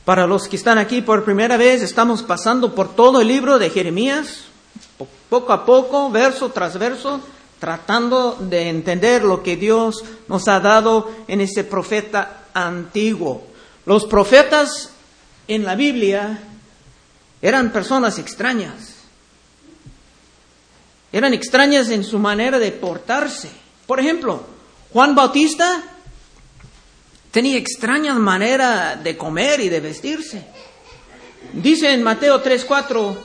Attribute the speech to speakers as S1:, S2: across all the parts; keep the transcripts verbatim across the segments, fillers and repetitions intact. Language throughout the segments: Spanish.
S1: Para los que están aquí por primera vez, estamos pasando por todo el libro de Jeremías, poco a poco, verso tras verso, tratando de entender lo que Dios nos ha dado en ese profeta antiguo. Los profetas en la Biblia eran personas extrañas. Eran extrañas en su manera de portarse. Por ejemplo, Juan Bautista tenía extraña manera de comer y de vestirse. Dice en Mateo tres cuatro,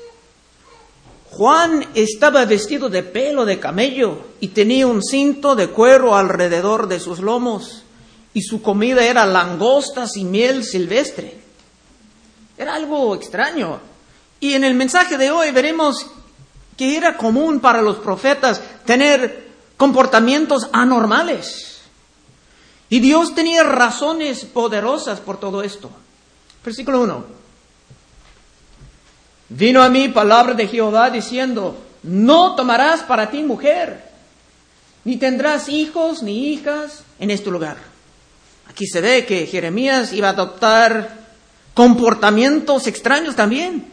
S1: Juan estaba vestido de pelo de camello y tenía un cinto de cuero alrededor de sus lomos, y su comida era langostas y miel silvestre. Era algo extraño. Y en el mensaje de hoy veremos que era común para los profetas tener comportamientos anormales. Y Dios tenía razones poderosas por todo esto. Versículo uno. Vino a mí palabra de Jehová diciendo, no tomarás para ti mujer, ni tendrás hijos ni hijas en este lugar. Aquí se ve que Jeremías iba a adoptar comportamientos extraños también.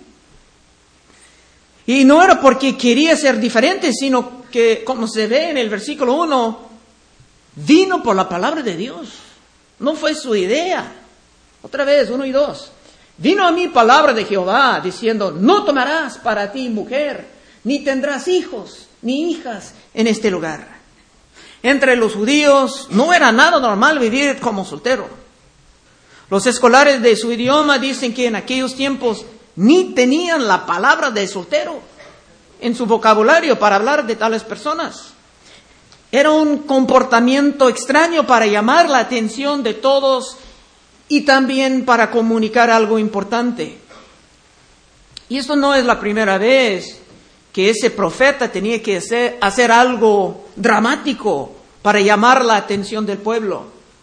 S1: Y no era porque quería ser diferente, sino que, como se ve en el versículo uno, vino por la palabra de Dios. No fue su idea. Otra vez, uno y dos. Vino a mí palabra de Jehová diciendo, no tomarás para ti mujer, ni tendrás hijos ni hijas en este lugar. Entre los judíos no era nada normal vivir como soltero. Los escolares de su idioma dicen que en aquellos tiempos ni tenían la palabra de soltero en su vocabulario para hablar de tales personas. Era un comportamiento extraño para llamar la atención de todos y también para comunicar algo importante. Y esto no es la primera vez que ese profeta tenía que hacer, hacer algo dramático para llamar la atención del pueblo.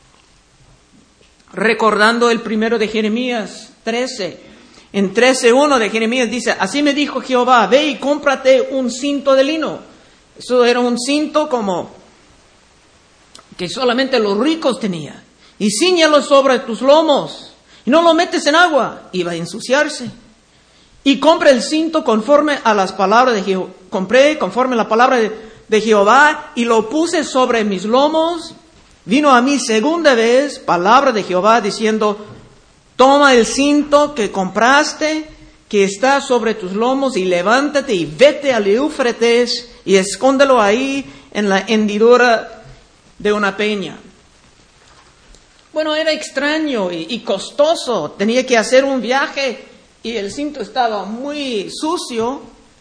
S1: Recordando el primero de Jeremías trece. En trece uno de Jeremías dice, así me dijo Jehová, ve y cómprate un cinto de lino. Eso era un cinto como que solamente los ricos tenían. Y cíñalo sobre tus lomos. Y no lo metes en agua. Iba a ensuciarse. Y compré el cinto conforme a las palabras de Jehová. Compré conforme a la palabra de, de Jehová y lo puse sobre mis lomos. Vino a mí segunda vez palabra de Jehová diciendo, toma el cinto que compraste, que está sobre tus lomos, y levántate y vete al Éufrates y escóndelo ahí en la hendidura de una peña. Bueno, era extraño y, y costoso. Tenía que hacer un viaje y el cinto estaba muy sucio.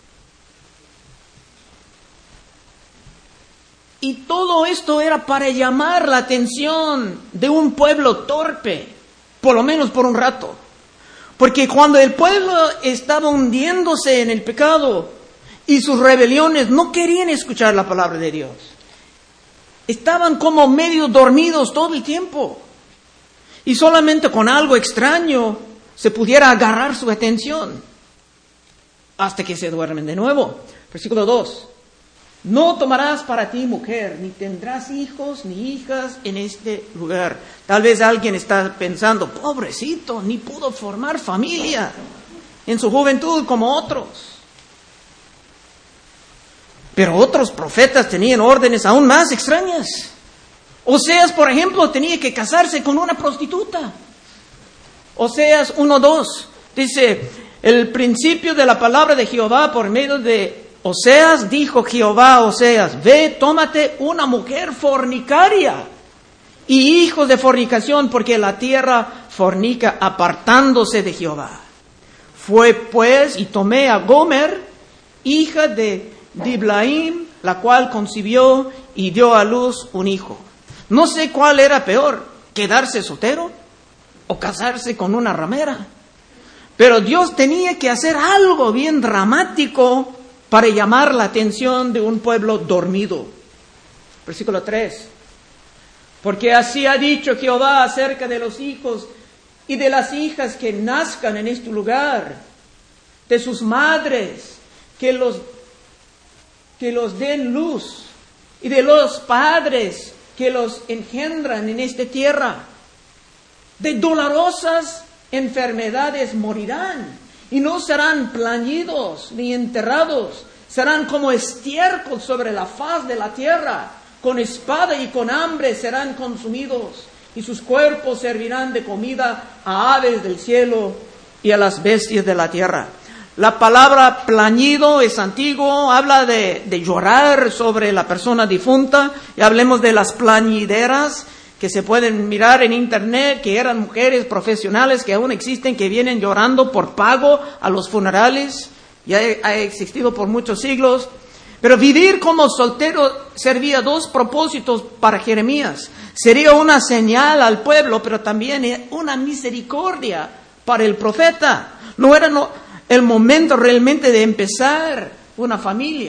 S1: Y todo esto era para llamar la atención de un pueblo torpe, por lo menos por un rato. Porque cuando el pueblo estaba hundiéndose en el pecado y sus rebeliones, no querían escuchar la palabra de Dios. Estaban como medio dormidos todo el tiempo. Y solamente con algo extraño se pudiera agarrar su atención hasta que se duermen de nuevo. Versículo dos. No tomarás para ti mujer, ni tendrás hijos ni hijas en este lugar. Tal vez alguien está pensando, pobrecito, ni pudo formar familia en su juventud como otros. Pero otros profetas tenían órdenes aún más extrañas. Oseas, por ejemplo, tenía que casarse con una prostituta. Oseas uno dos dice, el principio de la palabra de Jehová por medio de Oseas, dijo Jehová a Oseas, ve, tómate una mujer fornicaria y hijos de fornicación, porque la tierra fornica apartándose de Jehová. Fue pues y tomé a Gomer, hija de Diblaim, la cual concibió y dio a luz un hijo. No sé cuál era peor, quedarse soltero o casarse con una ramera. Pero Dios tenía que hacer algo bien dramático para llamar la atención de un pueblo dormido. Versículo tres. Porque así ha dicho Jehová acerca de los hijos y de las hijas que nazcan en este lugar, de sus madres, que los, que los den luz, y de los padres que los engendran en esta tierra. De dolorosas enfermedades morirán, y no serán plañidos ni enterrados, serán como estiércol sobre la faz de la tierra, con espada y con hambre serán consumidos, y sus cuerpos servirán de comida a aves del cielo y a las bestias de la tierra. La palabra plañido es antiguo, habla de, de llorar sobre la persona difunta, y hablemos de las plañideras, que se pueden mirar en internet, que eran mujeres profesionales que aún existen, que vienen llorando por pago a los funerales, ya ha existido por muchos siglos. Pero vivir como soltero servía dos propósitos para Jeremías. Sería una señal al pueblo, pero también una misericordia para el profeta. No era no, el momento realmente de empezar una familia.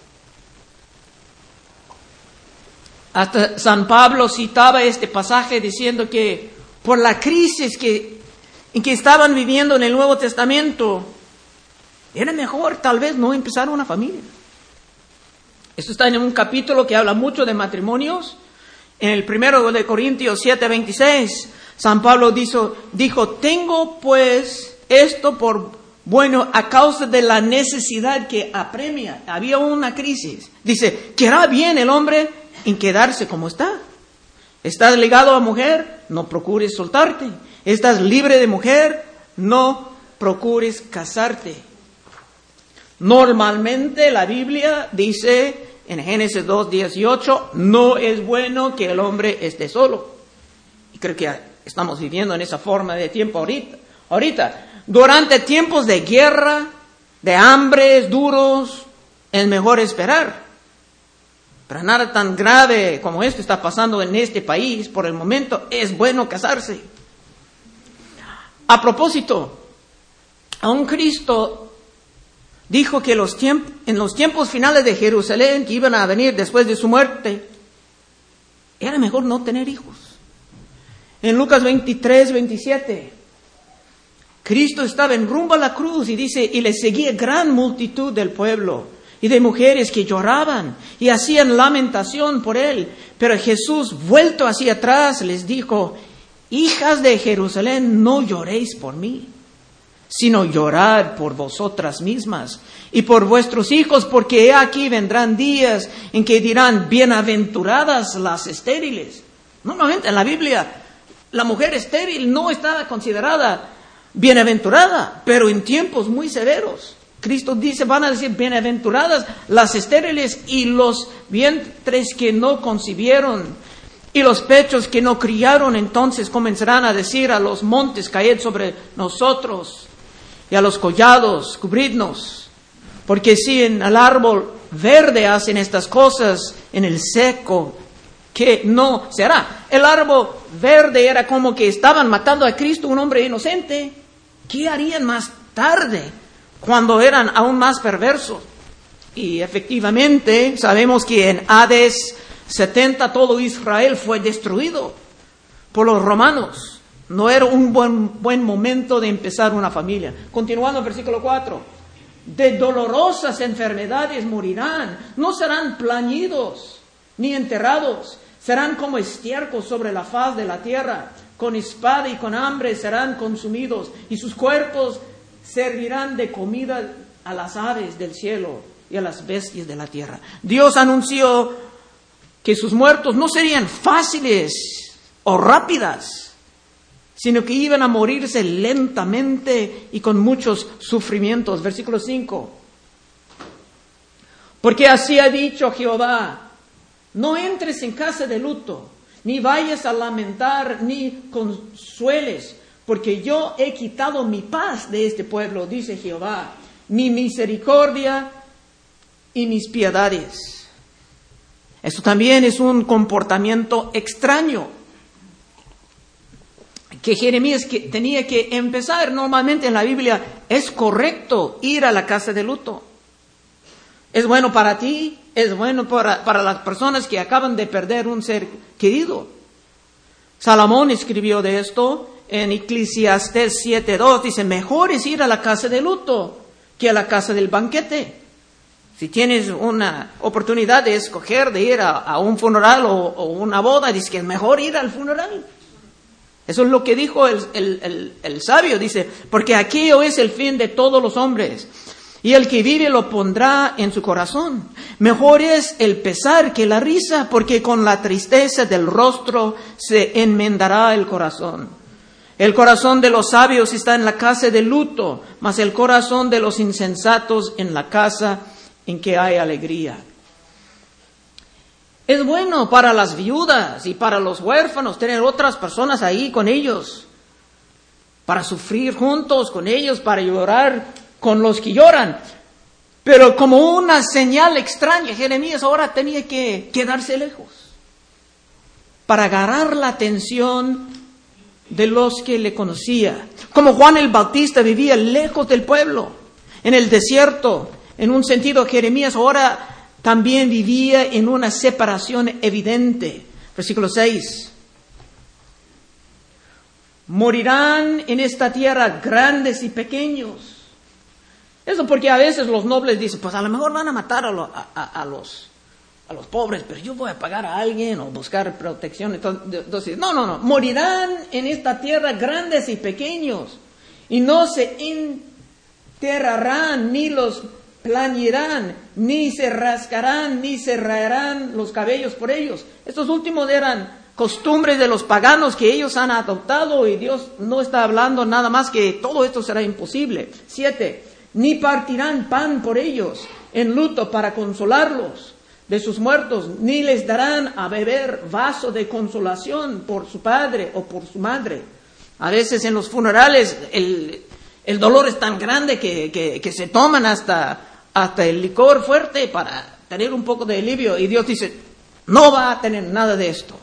S1: Hasta San Pablo citaba este pasaje diciendo que por la crisis que, en que estaban viviendo en el Nuevo Testamento, era mejor tal vez no empezar una familia. Esto está en un capítulo que habla mucho de matrimonios. En el primero de Corintios siete veintiséis, San Pablo dijo, dijo, tengo pues esto por bueno a causa de la necesidad que apremia. Había una crisis. Dice, ¿querrá bien el hombre en quedarse como está? ¿Estás ligado a mujer? No procures soltarte. ¿Estás libre de mujer? No procures casarte. Normalmente la Biblia dice en Génesis dos dieciocho, no es bueno que el hombre esté solo. Y creo que estamos viviendo en esa forma de tiempo ahorita. Ahorita, durante tiempos de guerra, de hambres duros, es mejor esperar. Pero nada tan grave como esto está pasando en este país, por el momento, es bueno casarse. A propósito, aún Cristo dijo que los tiemp- en los tiempos finales de Jerusalén, que iban a venir después de su muerte, era mejor no tener hijos. En Lucas veintitrés veintisiete, Cristo estaba en rumbo a la cruz y dice, y le seguía gran multitud del pueblo y de mujeres que lloraban y hacían lamentación por él. Pero Jesús, vuelto hacia atrás, les dijo, hijas de Jerusalén, no lloréis por mí, sino llorad por vosotras mismas y por vuestros hijos, porque he aquí vendrán días en que dirán, bienaventuradas las estériles. Normalmente en la Biblia, la mujer estéril no estaba considerada bienaventurada, pero en tiempos muy severos, Cristo dice, van a decir, bienaventuradas las estériles y los vientres que no concibieron y los pechos que no criaron. Entonces comenzarán a decir a los montes, caed sobre nosotros, y a los collados, cubridnos. Porque si en el árbol verde hacen estas cosas, en el seco, ¿qué no se hará? El árbol verde era como que estaban matando a Cristo, un hombre inocente. ¿Qué harían más tarde, cuando eran aún más perversos? Y efectivamente, sabemos que en A D setenta todo Israel fue destruido por los romanos. No era un buen, buen momento de empezar una familia. Continuando el versículo cuatro. De dolorosas enfermedades morirán, no serán plañidos ni enterrados, serán como estiércol sobre la faz de la tierra, con espada y con hambre serán consumidos, y sus cuerpos servirán de comida a las aves del cielo y a las bestias de la tierra. Dios anunció que sus muertos no serían fáciles o rápidas, sino que iban a morirse lentamente y con muchos sufrimientos. Versículo cinco. Porque así ha dicho Jehová, no entres en casa de luto, ni vayas a lamentar, ni consueles, porque yo he quitado mi paz de este pueblo, dice Jehová, mi misericordia y mis piedades. Esto también es un comportamiento extraño que Jeremías que tenía que empezar. Normalmente en la Biblia es correcto ir a la casa de luto. Es bueno para ti, es bueno para, para las personas que acaban de perder un ser querido. Salomón escribió de esto en Eclesiastés siete dos. Dice, mejor es ir a la casa de luto que a la casa del banquete. Si tienes una oportunidad de escoger de ir a, a un funeral o, o una boda, dice que es mejor ir al funeral. Eso es lo que dijo el, el, el, el sabio, dice, porque aquello es el fin de todos los hombres, y el que vive lo pondrá en su corazón. Mejor es el pesar que la risa, porque con la tristeza del rostro se enmendará el corazón. El corazón de los sabios está en la casa de luto, mas el corazón de los insensatos en la casa en que hay alegría. Es bueno para las viudas y para los huérfanos tener otras personas ahí con ellos, para sufrir juntos con ellos, para llorar con los que lloran. Pero como una señal extraña, Jeremías ahora tenía que quedarse lejos para agarrar la atención de los que le conocía. Como Juan el Bautista vivía lejos del pueblo, en el desierto, en un sentido, Jeremías ahora también vivía en una separación evidente. Versículo seis. Morirán en esta tierra grandes y pequeños. Eso porque a veces los nobles dicen, pues a lo mejor van a matar a, lo, a, a, a, los, a los pobres, pero yo voy a pagar a alguien o buscar protección. Entonces, no, no, no. Morirán en esta tierra grandes y pequeños, y no se enterrarán ni los plañirán, ni se rascarán, ni se raerán los cabellos por ellos. Estos últimos eran costumbres de los paganos que ellos han adoptado, y Dios no está hablando nada más que todo esto será imposible. Siete, ni partirán pan por ellos en luto para consolarlos de sus muertos, ni les darán a beber vaso de consolación por su padre o por su madre. A veces en los funerales el, el dolor es tan grande que, que, que se toman hasta hasta el licor fuerte para tener un poco de alivio, y Dios dice, no va a tener nada de esto.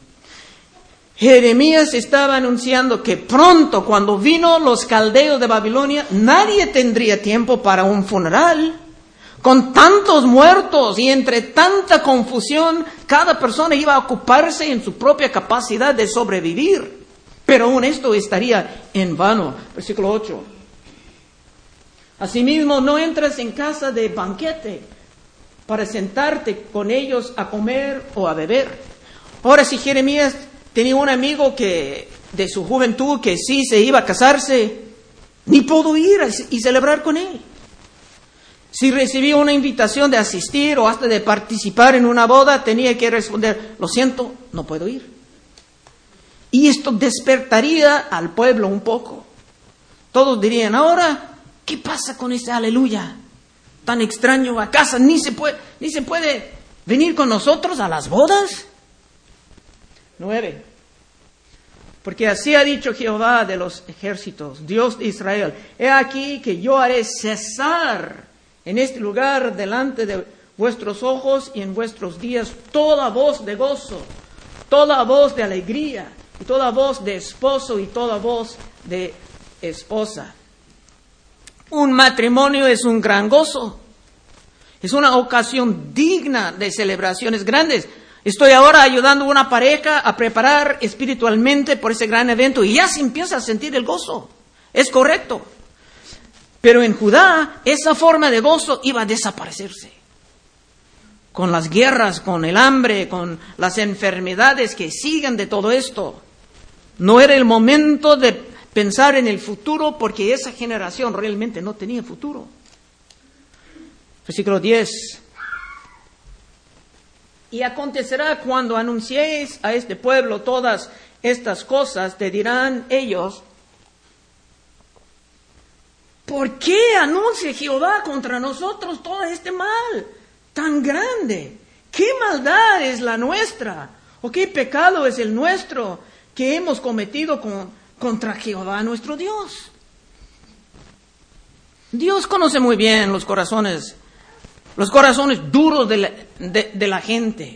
S1: Jeremías estaba anunciando que pronto, cuando vino los caldeos de Babilonia, nadie tendría tiempo para un funeral. Con tantos muertos y entre tanta confusión, cada persona iba a ocuparse en su propia capacidad de sobrevivir. Pero aún esto estaría en vano. Versículo ocho. Asimismo, no entras en casa de banquete para sentarte con ellos a comer o a beber. Ahora, si Jeremías tenía un amigo que de su juventud que sí se iba a casarse, ni pudo ir y celebrar con él. Si recibía una invitación de asistir o hasta de participar en una boda, tenía que responder, lo siento, no puedo ir. Y esto despertaría al pueblo un poco. Todos dirían, ahora, ¿qué pasa con ese aleluya tan extraño? ¿Acaso ni se puede, ni se puede venir con nosotros a las bodas? Nueve. Porque así ha dicho Jehová de los ejércitos, Dios de Israel, he aquí que yo haré cesar en este lugar delante de vuestros ojos y en vuestros días toda voz de gozo, toda voz de alegría, y toda voz de esposo y toda voz de esposa. Un matrimonio es un gran gozo. Es una ocasión digna de celebraciones grandes. Estoy ahora ayudando a una pareja a preparar espiritualmente por ese gran evento y ya se empieza a sentir el gozo. Es correcto. Pero en Judá, esa forma de gozo iba a desaparecerse. Con las guerras, con el hambre, con las enfermedades que siguen de todo esto. No era el momento de pensar en el futuro, porque esa generación realmente no tenía futuro. Versículo diez. Y acontecerá cuando anunciéis a este pueblo todas estas cosas, te dirán ellos, ¿por qué anuncia Jehová contra nosotros todo este mal tan grande? ¿Qué maldad es la nuestra? ¿O qué pecado es el nuestro que hemos cometido con contra Jehová nuestro Dios? Dios conoce muy bien los corazones, los corazones duros de la, de, de la gente.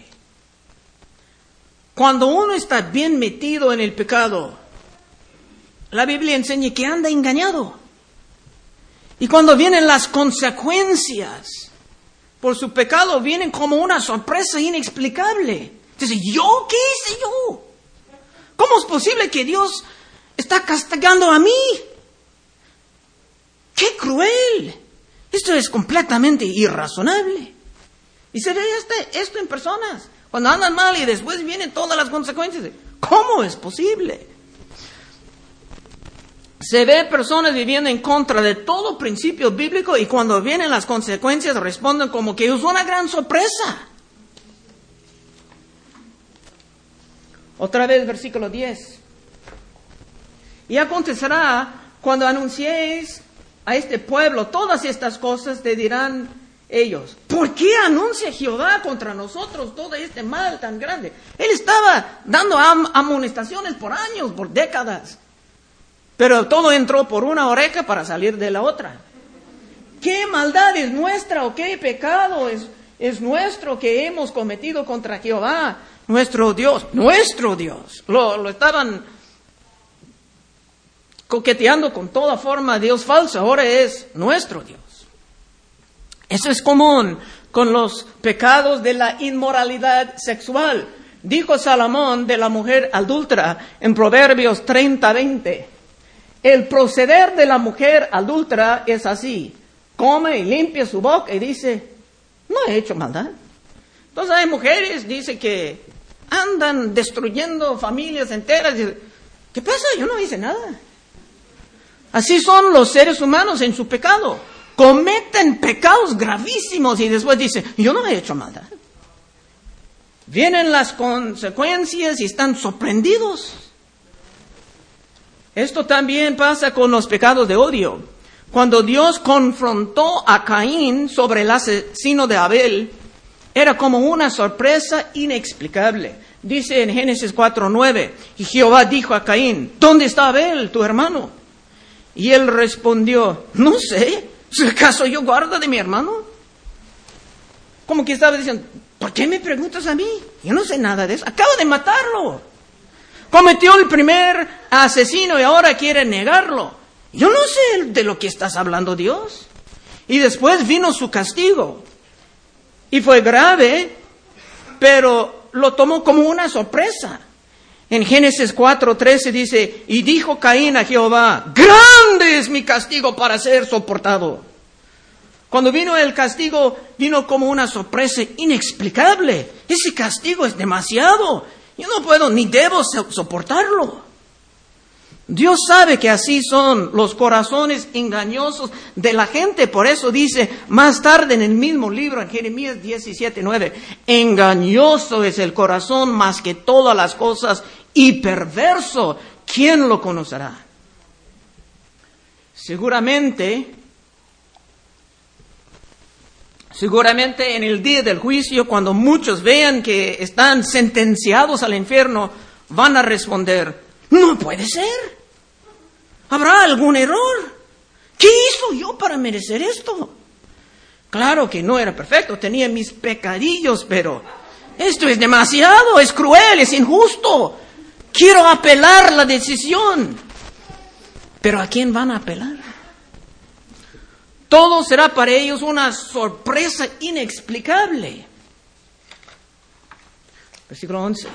S1: Cuando uno está bien metido en el pecado, la Biblia enseña que anda engañado. Y cuando vienen las consecuencias por su pecado, vienen como una sorpresa inexplicable. Dice, ¿yo qué hice yo? ¿Cómo es posible que Dios está castigando a mí? ¡Qué cruel! Esto es completamente irrazonable. Y se ve este, esto en personas. Cuando andan mal y después vienen todas las consecuencias. ¿Cómo es posible? Se ve personas viviendo en contra de todo principio bíblico y cuando vienen las consecuencias responden como que es una gran sorpresa. Otra vez, versículo diez. Y acontecerá cuando anunciéis a este pueblo todas estas cosas, te dirán ellos, ¿por qué anuncia Jehová contra nosotros todo este mal tan grande? Él estaba dando am- amonestaciones por años, por décadas. Pero todo entró por una oreja para salir de la otra. ¿Qué maldad es nuestra o qué pecado es, es nuestro que hemos cometido contra Jehová, nuestro Dios? Nuestro Dios. Lo, lo estaban coqueteando con toda forma de Dios falso. Ahora es nuestro Dios. Eso es común con los pecados de la inmoralidad sexual. Dijo Salomón de la mujer adúltera en Proverbios treinta, veinte. El proceder de la mujer adúltera es así. Come y limpia su boca y dice, no he hecho maldad. Entonces hay mujeres, dice que andan destruyendo familias enteras. ¿Qué pasa? Yo no hice nada. Así son los seres humanos en su pecado. Cometen pecados gravísimos y después dicen, yo no he hecho maldad. Vienen las consecuencias y están sorprendidos. Esto también pasa con los pecados de odio. Cuando Dios confrontó a Caín sobre el asesino de Abel, era como una sorpresa inexplicable. Dice en Génesis cuatro, nueve, y Jehová dijo a Caín, ¿dónde está Abel, tu hermano? Y él respondió, no sé, ¿acaso yo guardo de mi hermano? Como que estaba diciendo, ¿por qué me preguntas a mí? Yo no sé nada de eso, acabo de matarlo. Cometió el primer asesino y ahora quiere negarlo. Yo no sé de lo que estás hablando, Dios. Y después vino su castigo. Y fue grave, pero lo tomó como una sorpresa. En Génesis cuatro, trece dice, y dijo Caín a Jehová, grande es mi castigo para ser soportado. Cuando vino el castigo, vino como una sorpresa inexplicable. Ese castigo es demasiado. Yo no puedo ni debo soportarlo. Dios sabe que así son los corazones engañosos de la gente. Por eso dice más tarde en el mismo libro, en Jeremías diecisiete, nueve, engañoso es el corazón más que todas las cosas y perverso. ¿Quién lo conocerá? Seguramente, seguramente en el día del juicio, cuando muchos vean que están sentenciados al infierno, van a responder, no puede ser. ¿Habrá algún error? ¿Qué hizo yo para merecer esto? Claro que no era perfecto, tenía mis pecadillos, pero esto es demasiado, es cruel, es injusto. Quiero apelar la decisión. ¿Pero a quién van a apelar? Todo será para ellos una sorpresa inexplicable. Versículo once.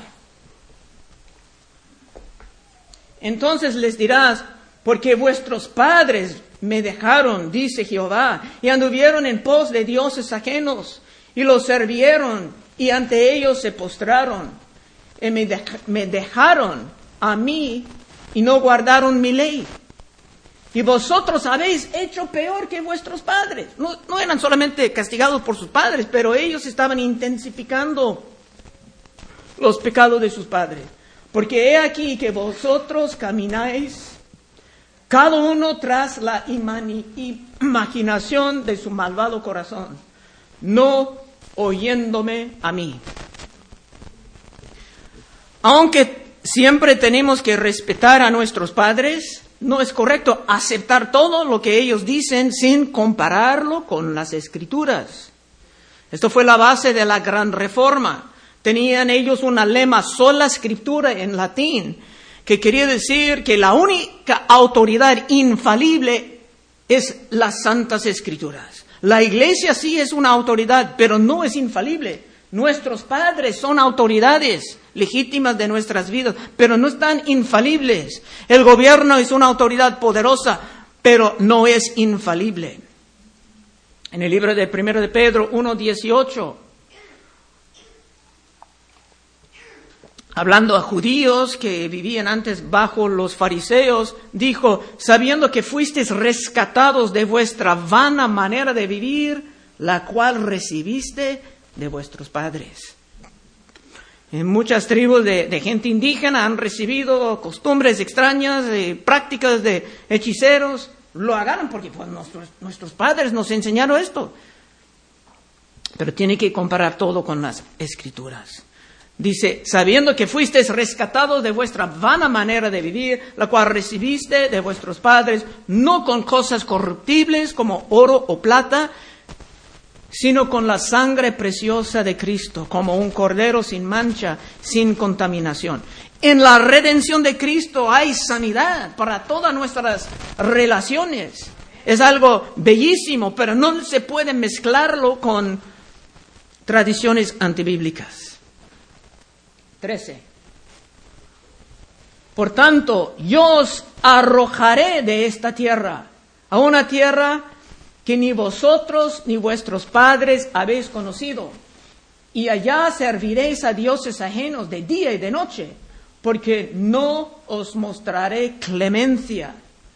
S1: Entonces les dirás, porque vuestros padres me dejaron, dice Jehová, y anduvieron en pos de dioses ajenos, y los sirvieron, y ante ellos se postraron, y me, de- me dejaron a mí, y no guardaron mi ley. Y vosotros habéis hecho peor que vuestros padres. No, no eran solamente castigados por sus padres, pero ellos estaban intensificando los pecados de sus padres. Porque he aquí que vosotros camináis, cada uno tras la imani- imaginación de su malvado corazón, no oyéndome a mí. Aunque siempre tenemos que respetar a nuestros padres, no es correcto aceptar todo lo que ellos dicen sin compararlo con las Escrituras. Esto fue la base de la Gran Reforma. Tenían ellos una lema, sola Escritura en latín, que quería decir que la única autoridad infalible es las Santas Escrituras. La Iglesia sí es una autoridad, pero no es infalible. Nuestros padres son autoridades legítimas de nuestras vidas, pero no están infalibles. El gobierno es una autoridad poderosa, pero no es infalible. En el libro de Primero de Pedro uno dieciocho hablando a judíos que vivían antes bajo los fariseos, dijo, sabiendo que fuisteis rescatados de vuestra vana manera de vivir, la cual recibiste de vuestros padres. En muchas tribus de, de gente indígena han recibido costumbres extrañas, eh, prácticas de hechiceros. Lo agarran porque pues, nuestros, nuestros padres nos enseñaron esto. Pero tiene que comparar todo con las Escrituras. Dice, sabiendo que fuisteis rescatados de vuestra vana manera de vivir, la cual recibiste de vuestros padres, no con cosas corruptibles como oro o plata, sino con la sangre preciosa de Cristo, como un cordero sin mancha, sin contaminación. En la redención de Cristo hay sanidad para todas nuestras relaciones. Es algo bellísimo, pero no se puede mezclarlo con tradiciones antibíblicas. trece. Por tanto, yo os arrojaré de esta tierra, a una tierra que ni vosotros ni vuestros padres habéis conocido, y allá serviréis a dioses ajenos de día y de noche, porque no os mostraré clemencia.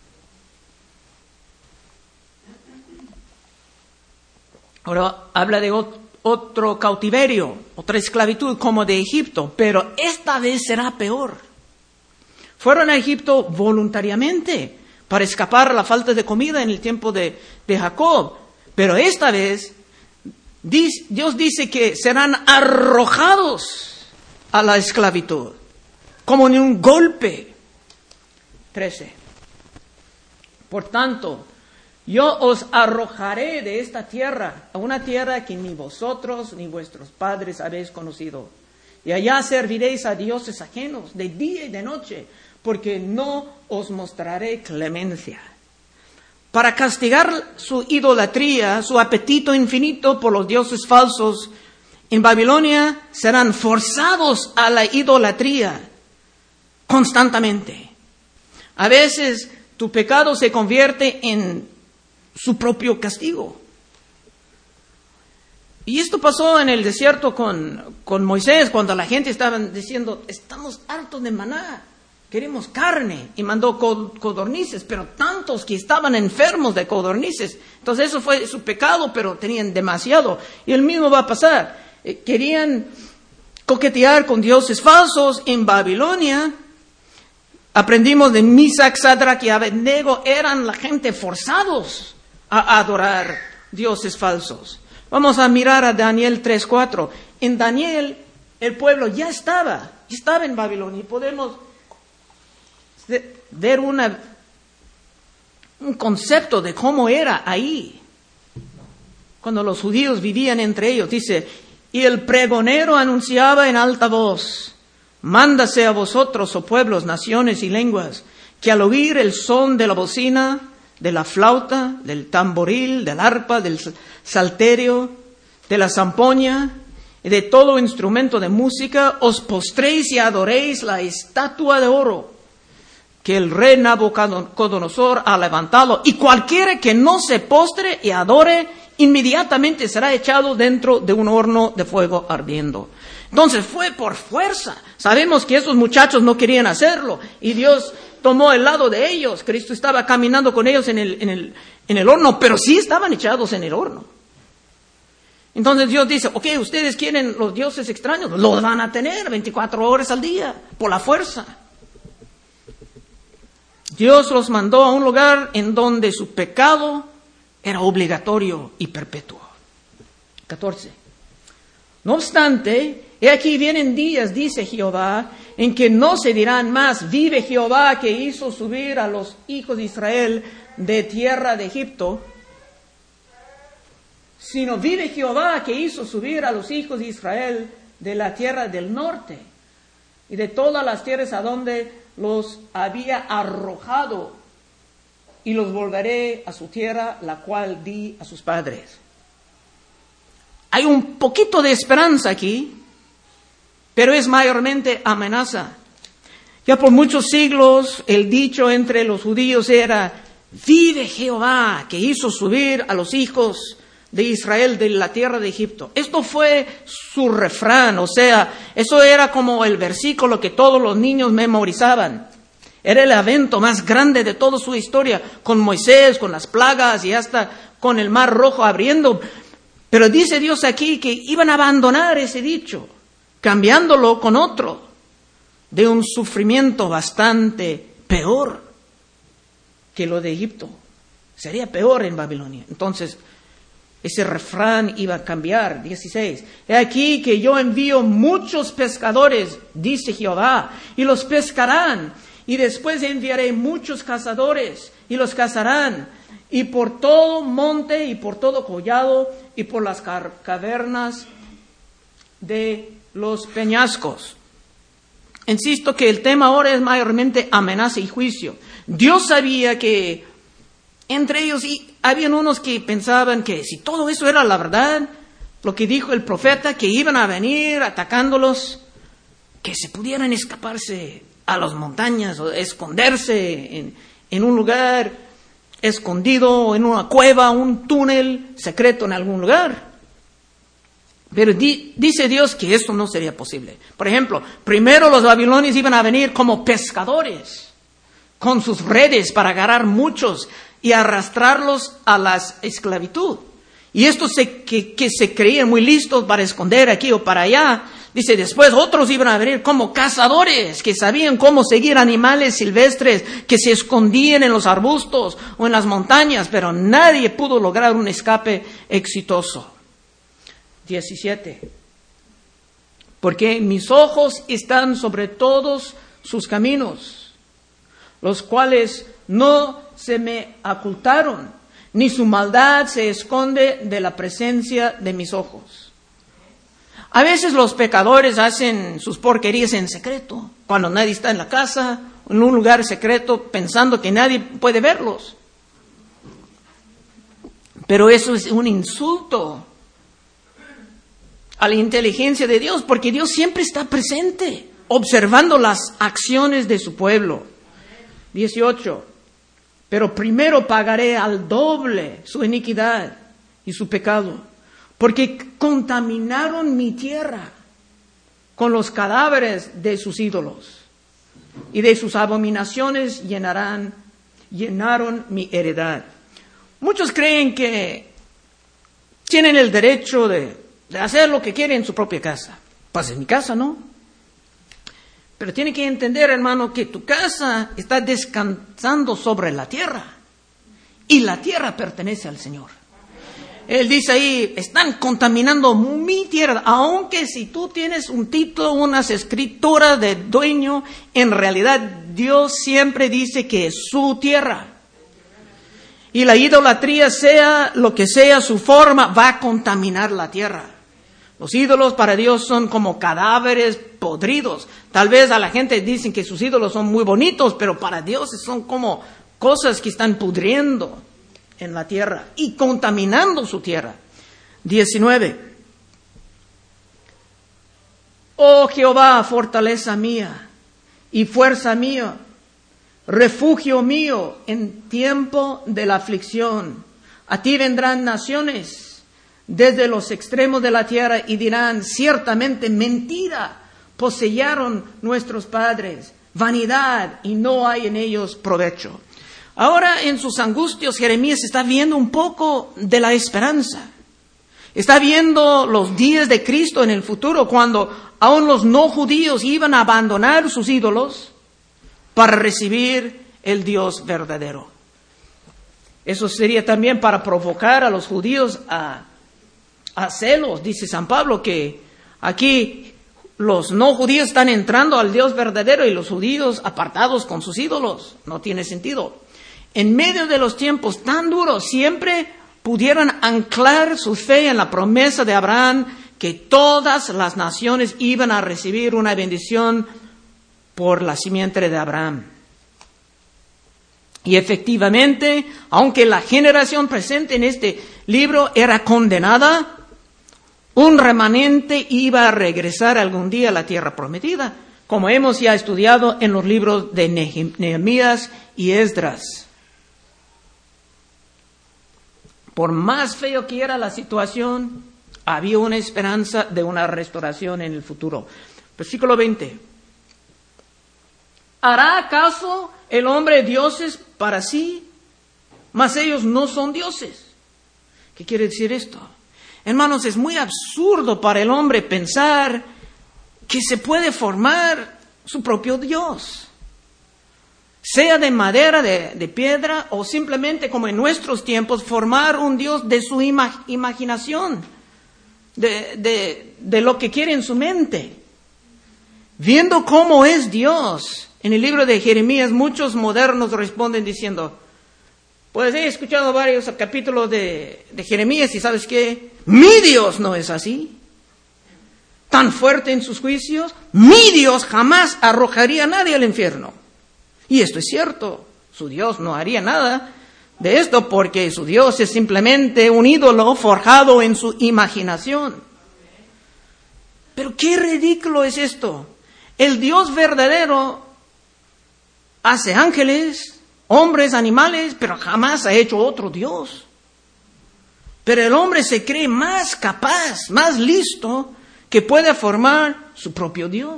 S1: Ahora habla de otro cautiverio, otra esclavitud como de Egipto, pero esta vez será peor. Fueron a Egipto voluntariamente para escapar a la falta de comida en el tiempo de, de Jacob. Pero esta vez, Dios dice que serán arrojados a la esclavitud, como en un golpe. trece. Por tanto, yo os arrojaré de esta tierra, a una tierra que ni vosotros ni vuestros padres habéis conocido. Y allá serviréis a dioses ajenos de día y de noche, porque no os mostraré clemencia. Para castigar su idolatría, su apetito infinito por los dioses falsos, en Babilonia serán forzados a la idolatría constantemente. A veces tu pecado se convierte en su propio castigo. Y esto pasó en el desierto con, con Moisés, cuando la gente estaba diciendo, estamos hartos de maná, queremos carne, y mandó codornices, pero tantos que estaban enfermos de codornices. Entonces eso fue su pecado, pero tenían demasiado. Y el mismo va a pasar. Eh, querían coquetear con dioses falsos en Babilonia. Aprendimos de Misac, Sadrach y Abednego, eran la gente forzados a adorar dioses falsos. Vamos a mirar a Daniel tres cuatro. En Daniel el pueblo ya estaba, estaba en Babilonia, y podemos ver una, un concepto de cómo era ahí, cuando los judíos vivían entre ellos. Dice, y el pregonero anunciaba en alta voz, mándase a vosotros, oh pueblos, naciones y lenguas, que al oír el son de la bocina, de la flauta, del tamboril, del arpa, del salterio, de la zampoña y de todo instrumento de música, os postréis y adoréis la estatua de oro que el rey Nabucodonosor ha levantado, y cualquiera que no se postre y adore, inmediatamente será echado dentro de un horno de fuego ardiendo. Entonces fue por fuerza. Sabemos que esos muchachos no querían hacerlo, y Dios tomó el lado de ellos. Cristo estaba caminando con ellos en el, en el, en el horno, pero sí estaban echados en el horno. Entonces Dios dice, ok, ustedes quieren los dioses extraños, los van a tener veinticuatro horas al día, por la fuerza. Dios los mandó a un lugar en donde su pecado era obligatorio y perpetuo. catorce. No obstante, he aquí vienen días, dice Jehová, en que no se dirán más, vive Jehová que hizo subir a los hijos de Israel de tierra de Egipto, sino vive Jehová que hizo subir a los hijos de Israel de la tierra del norte y de todas las tierras a donde los había arrojado, y los volveré a su tierra, la cual di a sus padres. Hay un poquito de esperanza aquí, pero es mayormente amenaza. Ya por muchos siglos el dicho entre los judíos era, vive Jehová que hizo subir a los hijos de Israel de la tierra de Egipto. Esto fue su refrán, o sea, eso era como el versículo que todos los niños memorizaban. Era el evento más grande de toda su historia, con Moisés, con las plagas y hasta con el mar rojo abriendo. Pero dice Dios aquí que iban a abandonar ese dicho, cambiándolo con otro, de un sufrimiento bastante peor que lo de Egipto. Sería peor en Babilonia. Entonces, ese refrán iba a cambiar. dieciséis. He aquí que yo envío muchos pescadores, dice Jehová, y los pescarán. Y después enviaré muchos cazadores, y los cazarán. Y por todo monte, y por todo collado, y por las cavernas de los peñascos. Insisto que el tema ahora es mayormente amenaza y juicio. Dios sabía que entre ellos y habían unos que pensaban que si todo eso era la verdad, lo que dijo el profeta, que iban a venir atacándolos, que se pudieran escaparse a las montañas o esconderse en, en un lugar escondido, en una cueva, un túnel secreto en algún lugar. Pero di, dice Dios que esto no sería posible. Por ejemplo, primero los babilonios iban a venir como pescadores, con sus redes para agarrar muchos y arrastrarlos a la esclavitud. Y estos se, que, que se creían muy listos para esconder aquí o para allá. Dice, después otros iban a venir como cazadores, que sabían cómo seguir animales silvestres, que se escondían en los arbustos o en las montañas, pero nadie pudo lograr un escape exitoso. diecisiete. Porque mis ojos están sobre todos sus caminos, los cuales no se me ocultaron, ni su maldad se esconde de la presencia de mis ojos. A veces los pecadores hacen sus porquerías en secreto, cuando nadie está en la casa, en un lugar secreto, pensando que nadie puede verlos. Pero eso es un insulto a la inteligencia de Dios, porque Dios siempre está presente, observando las acciones de su pueblo. dieciocho. Pero primero pagaré al doble su iniquidad y su pecado, porque contaminaron mi tierra con los cadáveres de sus ídolos, y de sus abominaciones llenarán, llenaron mi heredad. Muchos creen que tienen el derecho de, de hacer lo que quieren en su propia casa. Pues en mi casa, ¿no? Pero tiene que entender, hermano, que tu casa está descansando sobre la tierra. Y la tierra pertenece al Señor. Él dice ahí, están contaminando mi tierra. Aunque si tú tienes un título, unas escrituras de dueño, en realidad Dios siempre dice que es su tierra. Y la idolatría, sea lo que sea su forma, va a contaminar la tierra. Los ídolos para Dios son como cadáveres podridos. Tal vez a la gente dicen que sus ídolos son muy bonitos, pero para Dios son como cosas que están pudriendo en la tierra y contaminando su tierra. diecinueve. Oh Jehová, fortaleza mía y fuerza mía, refugio mío en tiempo de la aflicción. A ti vendrán naciones desde los extremos de la tierra y dirán, ciertamente mentira poseyeron nuestros padres, vanidad, y no hay en ellos provecho. Ahora en sus angustias Jeremías está viendo un poco de la esperanza. Está viendo los días de Cristo en el futuro, cuando aún los no judíos iban a abandonar sus ídolos para recibir el Dios verdadero. Eso sería también para provocar a los judíos a a celos. Dice San Pablo que aquí los no judíos están entrando al Dios verdadero y los judíos apartados con sus ídolos. No tiene sentido. En medio de los tiempos tan duros, siempre pudieron anclar su fe en la promesa de Abraham, que todas las naciones iban a recibir una bendición por la simiente de Abraham. Y efectivamente, aunque la generación presente en este libro era condenada, un remanente iba a regresar algún día a la tierra prometida, como hemos ya estudiado en los libros de Nehemías y Esdras. Por más feo que era la situación, había una esperanza de una restauración en el futuro. Versículo veinte. ¿Hará acaso el hombre dioses para sí? Mas ellos no son dioses. ¿Qué quiere decir esto? Hermanos, es muy absurdo para el hombre pensar que se puede formar su propio Dios. Sea de madera, de, de piedra, o simplemente como en nuestros tiempos, formar un Dios de su ima- imaginación, de, de, de lo que quiere en su mente. Viendo cómo es Dios, en el libro de Jeremías, muchos modernos responden diciendo, pues he escuchado varios capítulos de, de Jeremías y ¿sabes qué? Mi Dios no es así. Tan fuerte en sus juicios, mi Dios jamás arrojaría a nadie al infierno. Y esto es cierto, su Dios no haría nada de esto porque su Dios es simplemente un ídolo forjado en su imaginación. Pero qué ridículo es esto. El Dios verdadero hace ángeles, hombres, animales, pero jamás ha hecho otro Dios. Pero el hombre se cree más capaz, más listo, que puede formar su propio Dios,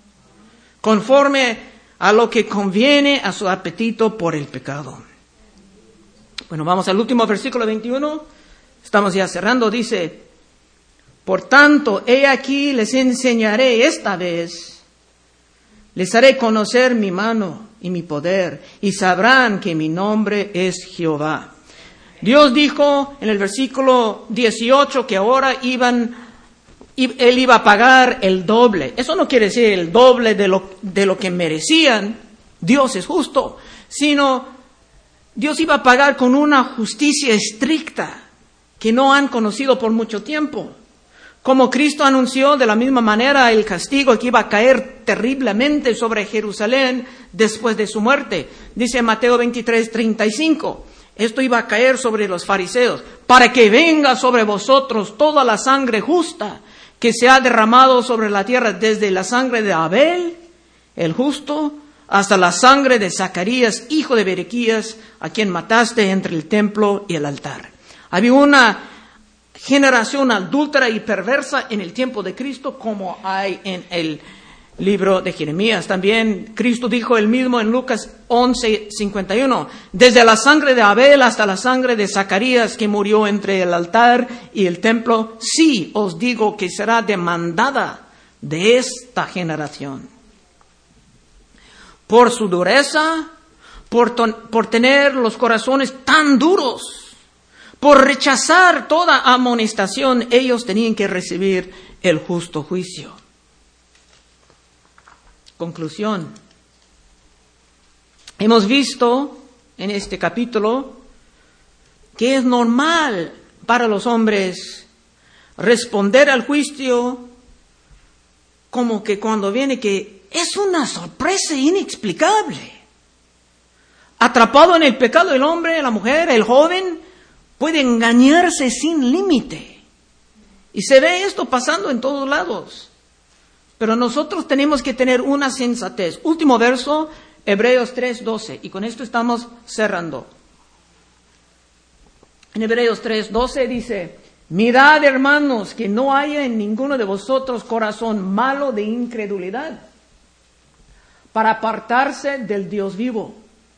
S1: conforme a lo que conviene a su apetito por el pecado. Bueno, vamos al último versículo veintiuno. Estamos ya cerrando. Dice, por tanto, he aquí les enseñaré esta vez, les haré conocer mi mano y mi poder, y sabrán que mi nombre es Jehová. Dios dijo en el versículo dieciocho que ahora iban, Él iba a pagar el doble. Eso no quiere decir el doble de lo, de lo que merecían. Dios es justo. Sino Dios iba a pagar con una justicia estricta que no han conocido por mucho tiempo. Como Cristo anunció de la misma manera el castigo que iba a caer terriblemente sobre Jerusalén después de su muerte. Dice Mateo veintitrés, treinta y cinco. Esto iba a caer sobre los fariseos, para que venga sobre vosotros toda la sangre justa que se ha derramado sobre la tierra, desde la sangre de Abel, el justo, hasta la sangre de Zacarías, hijo de Berequías, a quien mataste entre el templo y el altar. Había una generación adúltera y perversa en el tiempo de Cristo, como hay en el libro de Jeremías. También Cristo dijo él mismo en Lucas once, cincuenta y uno, desde la sangre de Abel hasta la sangre de Zacarías que murió entre el altar y el templo, sí os digo que será demandada de esta generación. Por su dureza, por, ton, por tener los corazones tan duros, por rechazar toda amonestación, ellos tenían que recibir el justo juicio. Conclusión. Hemos visto en este capítulo que es normal para los hombres responder al juicio como que cuando viene que es una sorpresa inexplicable. Atrapado en el pecado el hombre, la mujer, el joven puede engañarse sin límite. Y se ve esto pasando en todos lados. Pero nosotros tenemos que tener una sensatez. Último verso, Hebreos tres, doce. Y con esto estamos cerrando. En Hebreos tres, doce dice, mirad, hermanos, que no haya en ninguno de vosotros corazón malo de incredulidad, para apartarse del Dios vivo.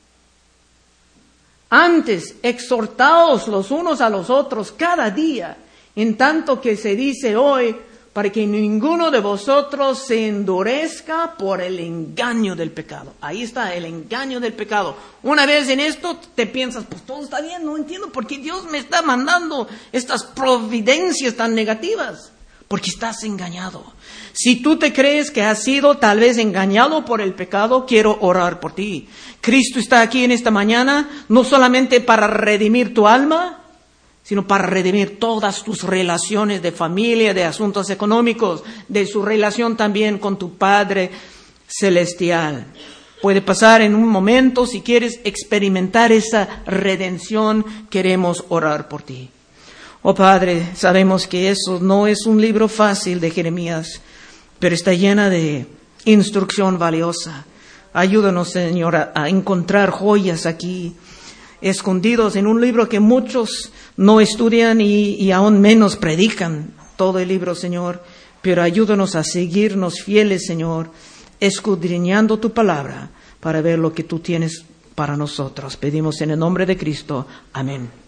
S1: Antes, exhortaos los unos a los otros cada día, en tanto que se dice hoy, para que ninguno de vosotros se endurezca por el engaño del pecado. Ahí está, el engaño del pecado. Una vez en esto te piensas, pues todo está bien, no entiendo por qué Dios me está mandando estas providencias tan negativas. Porque estás engañado. Si tú te crees que has sido tal vez engañado por el pecado, quiero orar por ti. Cristo está aquí en esta mañana, no solamente para redimir tu alma, sino para redimir todas tus relaciones de familia, de asuntos económicos, de su relación también con tu Padre Celestial. Puede pasar en un momento, si quieres experimentar esa redención, queremos orar por ti. Oh Padre, sabemos que eso no es un libro fácil de Jeremías, pero está llena de instrucción valiosa. Ayúdanos, Señor, a, a encontrar joyas aquí. escondidos en un libro que muchos no estudian y, y aún menos predican todo el libro, Señor. Pero ayúdanos a seguirnos fieles, Señor, escudriñando tu palabra para ver lo que tú tienes para nosotros. Pedimos en el nombre de Cristo. Amén.